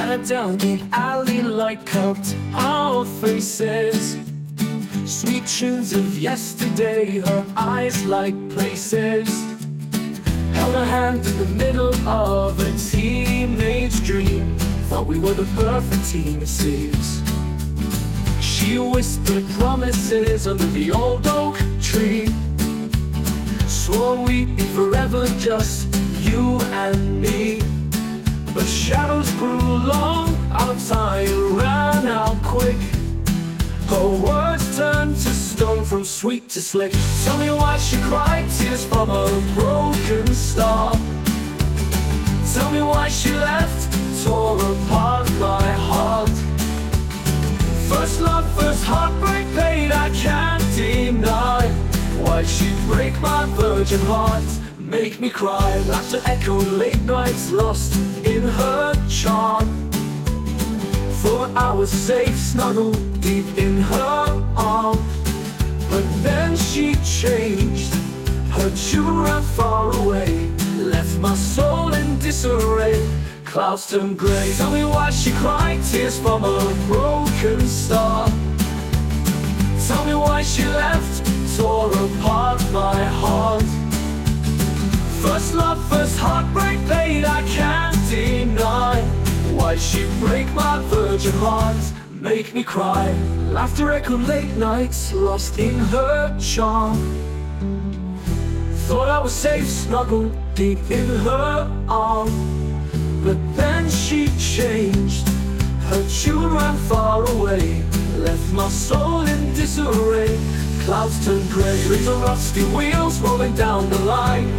her down the alley like cupped our faces. Sweet tunes of yesterday, her eyes like places. Held her hand in the middle of a teenage dream. Thought we were the perfect team, it seems. She whispered promises under the old oak tree. Swore we'd be forever, just you and me. But shadows grew long, our time ran out quick. Her words turned to stone, from sweet to slick. Tell me why she cried tears from a broken star. Tell me why she left, tore apart my heart. First love, first heartbreak, pain I can't deny. Why she'd break my virgin heart, make me cry. Laughter echoed late nights, lost in her charm. For I was safe, snuggled deep in her arm. But then she changed, her tune ran far away, left my soul in disarray. Clouds turned grey. Tell me why she cried tears from a broken star. Tell me why she left, tore apart my heart. First love, first heartbreak, pain I can't deny. Why she break my virgin heart, make me cry. Laughter echoed late nights, lost in her charm. Thought I was safe, snuggled deep in her arm. But then she changed, her tune ran far away, left my soul in disarray. Clouds turned grey, little rusty wheels rolling down the line.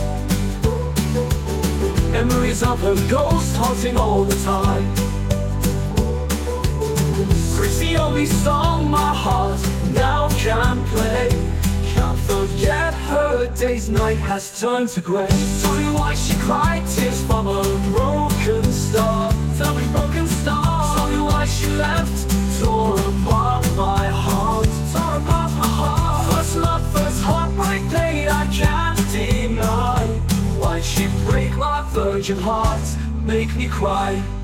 Memories of her ghost haunting all the time. It's the only song my heart now can play. Can't forget her days, night has turned to grey. Tell me why she cried tears from a broken star. Tell me broken star. Tell me why she left, tore apart my heart. Tore apart my heart. First love, first heartbreak, pain I can't deny. Why she break my virgin heart, make me cry.